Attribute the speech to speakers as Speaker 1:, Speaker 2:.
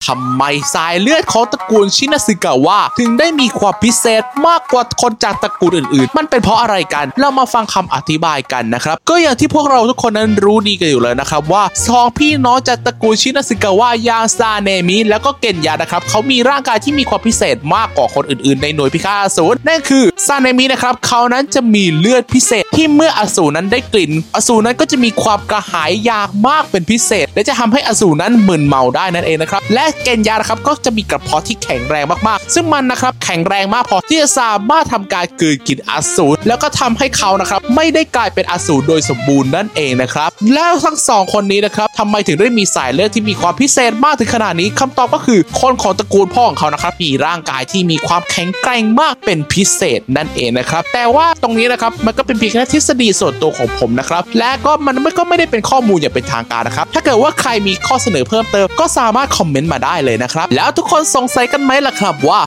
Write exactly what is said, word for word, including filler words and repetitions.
Speaker 1: ทำไมสายเลือดของตระกูลชินาซึกะวะถึงได้มีความพิเศษมากกว่าคนจากตระกูลอื่นๆมันเป็นเพราะอะไรกันเรามาฟังคำอธิบายกันนะครับก็อย่างที่พวกเราทุกคนนั้นรู้ดีกันอยู่แล้วนะครับว่าสองพี่น้องจากตระกูลชินาซึกะวะอย่างซาเนมิแล้วก็เกนยะนะครับเขามีร่างกายที่มีความพิเศษมากกว่าคนอื่นๆในหน่วยพิฆาตอสูรนั่นคือซาเนมินะครับเขานั้นจะมีเลือดพิเศษที่เมื่ออสูรนั้นได้กลิ่นอสูรนั้นก็จะมีความกระหายอยากมากเป็นพิเศษและจะทำให้อสูรนั้นมึนเมาได้นั่นเองนะครับและเกนยะนะครับก็จะมีกระเพาะที่แข็งแรงมากๆซึ่งมันนะครับแข็งแรงมากพอที่จะสามารถทำการกลืนกินอสูรแล้วก็ทำให้เขานะครับไม่ได้กลายเป็นอสูรโดยสมบูรณ์นั่นเองนะครับแล้วทั้งสองคนนี้นะครับทำไมถึงได้มีสายเลือดที่มีความพิเศษมากถึงขนาดนี้คำตอบก็คือคนของตระกูลพ่อของเขานะครับมีร่างกายที่มีความแข็งแกร่งมากเป็นพิเศษนั่นเองนะครับแต่ว่าตรงนี้นะครับมันก็เป็นเพียงแค่ทฤษฎีส่วนตัวของผมนะครับและก็มันก็ไม่ได้เป็นข้อมูลอย่างเป็นทางการนะครับถ้าเกิดว่าใครมีข้อเสนอเพิ่มเติมก็สามารถคอมเมนต์มาได้เลยนะครับแล้วทุกคนสงสัยกันไหมล่ะครับว่า